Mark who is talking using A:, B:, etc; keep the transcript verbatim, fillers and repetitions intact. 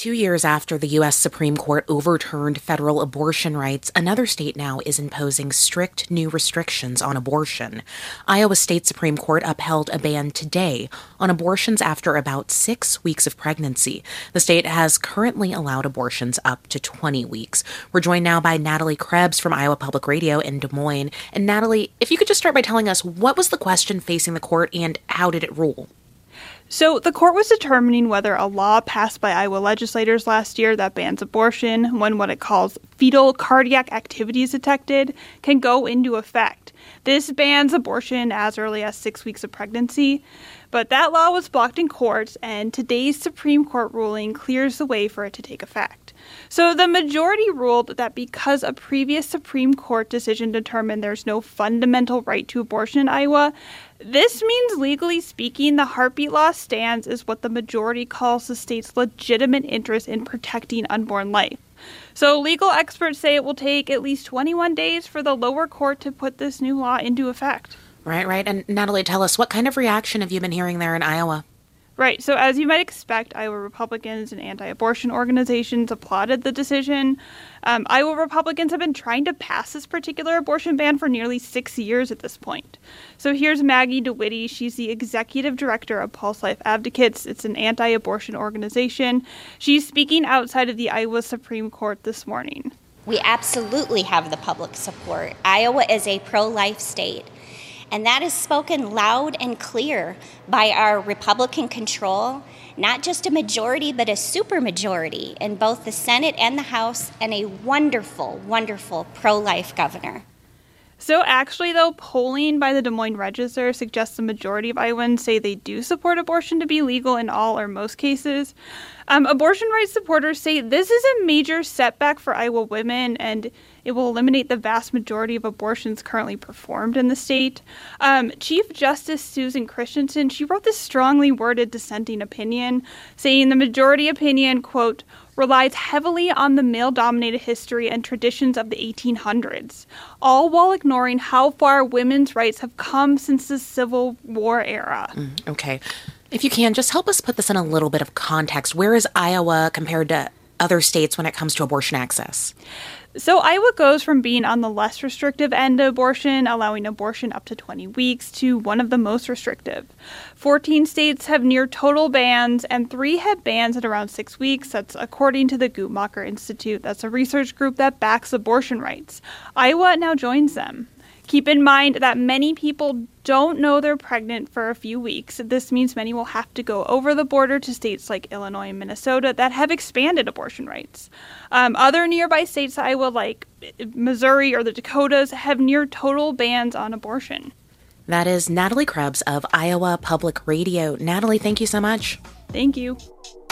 A: Two years after the U S Supreme Court overturned federal abortion rights, another state now is imposing strict new restrictions on abortion. Iowa State Supreme Court upheld a ban today on abortions after about six weeks of pregnancy. The state has currently allowed abortions up to twenty weeks. We're joined now by Natalie Krebs from Iowa Public Radio in Des Moines. And Natalie, if you could just start by telling us, what was the question facing the court and how did it rule?
B: So the court was determining whether a law passed by Iowa legislators last year that bans abortion when what it calls fetal cardiac activity is detected can go into effect. This bans abortion as early as six weeks of pregnancy, but that law was blocked in court, and today's Supreme Court ruling clears the way for it to take effect. So the majority ruled that because a previous Supreme Court decision determined there's no fundamental right to abortion in Iowa, this means, legally speaking, the heartbeat law stands as what the majority calls the state's legitimate interest in protecting unborn life. So legal experts say it will take at least twenty-one days for the lower court to put this new law into effect.
A: Right, right. And Natalie, tell us, what kind of reaction have you been hearing there in Iowa?
B: Right. So as you might expect, Iowa Republicans and anti-abortion organizations applauded the decision. Um, Iowa Republicans have been trying to pass this particular abortion ban for nearly six years at this point. So here's Maggie DeWitty. She's the executive director of Pulse Life Advocates. It's an anti-abortion organization. She's speaking outside of the Iowa Supreme Court this morning.
C: We absolutely have the public support. Iowa is a pro-life state. And that is spoken loud and clear by our Republican control, not just a majority, but a supermajority in both the Senate and the House, and a wonderful, wonderful pro-life governor.
B: So actually, though, polling by the Des Moines Register suggests the majority of Iowans say they do support abortion to be legal in all or most cases. Um, abortion rights supporters say this is a major setback for Iowa women, and it will eliminate the vast majority of abortions currently performed in the state. Um, Chief Justice Susan Christensen, she wrote this strongly worded dissenting opinion, saying the majority opinion, quote, relies heavily on the male-dominated history and traditions of the eighteen hundreds, all while ignoring how far women's rights have come since the Civil War era.
A: Mm, okay. If you can, just help us put this in a little bit of context. Where is Iowa compared to other states when it comes to abortion access?
B: So Iowa goes from being on the less restrictive end of abortion, allowing abortion up to twenty weeks, to one of the most restrictive. fourteen states have near total bans, and three have bans at around six weeks. That's according to the Guttmacher Institute. That's a research group that backs abortion rights. Iowa now joins them. Keep in mind that many people don't know they're pregnant for a few weeks. This means many will have to go over the border to states like Illinois and Minnesota that have expanded abortion rights. Um, other nearby states, Iowa, like Missouri or the Dakotas, have near total bans on abortion.
A: That is Natalie Krebs of Iowa Public Radio. Natalie, thank you so much.
B: Thank you.